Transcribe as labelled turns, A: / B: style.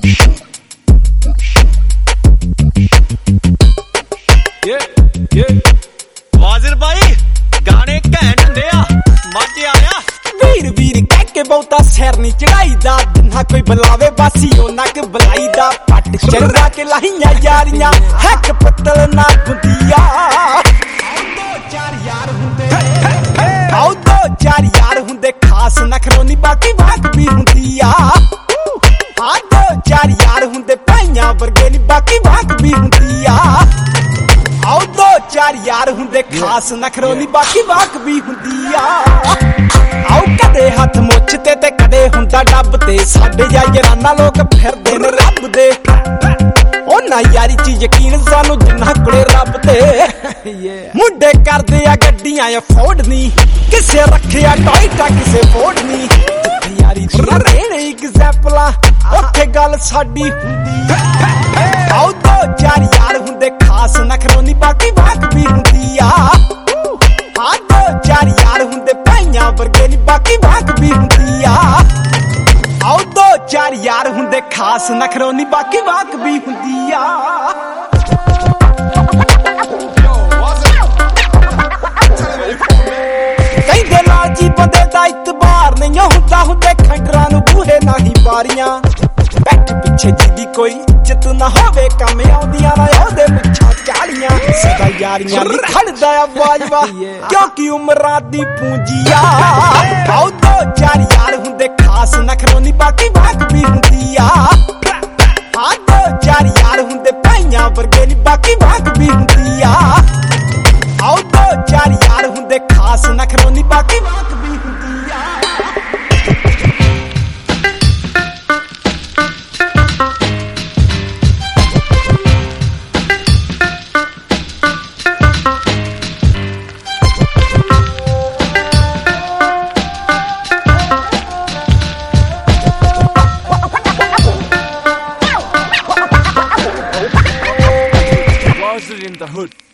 A: वाजिर भाई गाने घैंट हुंदे आ मजे आया।
B: वीर वीर कह के बहुता सिर नहीं चढ़ाईदा, ना कोई बुलावे बासी ओ नक बुलाईदा। पट चढ़ा के लाइयां यारियां हैक पत्तल ना बुंदिया। आओ दो चार यार हुंदे खास नखरोनी बाकी वाक भी हुंदी आ। हाँ दो चार यार हुंदे भाइयां वर्गे नी बाकी वाक भी हुंदी आ। आओ दो चार यार हुंदे खास नखरोनी बाकी वाक भी हुंदी आ। आओ कदे हथ मुछ ते कदे हुंदा डब ते, साडे याराना लोग फिरदे ने रब दे। ओ ना यारी च यकीन सानू जिन्ना कुड़े रब ते। मुंडे करदे आ गड्डियां अफोर्ड नी, किसे रखिया टॉयटा किसे फोर्ड नी। यारी दियां रेणे एग्जांपलां उत्थे गल साडी हुंदी। आओ दो चार यार हुंदे खास नखरोनी बाकी वाक भी हुंदी आ। हाँ दो चार यार हुंदे भाइयां वर्गे नी बाकी वाक भी हुंदी आ। आओ दो चार यार हुंदे खास नखरोनी बाकी वाक भी हुंदी आ। कहंदे लालची बंदे दा इतबार नहीं हुंदा, हुंदे खंडरां नूं बूहे नाही बारियां। बैठ पिछे जिदी कोई इज्जत ना होवे, कम आउंदियां ना ओहदे मुछां चाड़ियां। सदा यारियां नी खड़दा आ बाजवा, क्योंकि उमरां दी पूंजिया। आओ दो चार यार हुंदे खास नखरोनी बाकी वाक भी हुंदी आ। हाँ दो चार यार हुंदे भाइयां वर्गे नी बाकी वाक भी हुंदी आ। आओ दो चार यार हुंदे खास नखरोनी बाकी वाक भी हुंदी आ।
A: In the hood.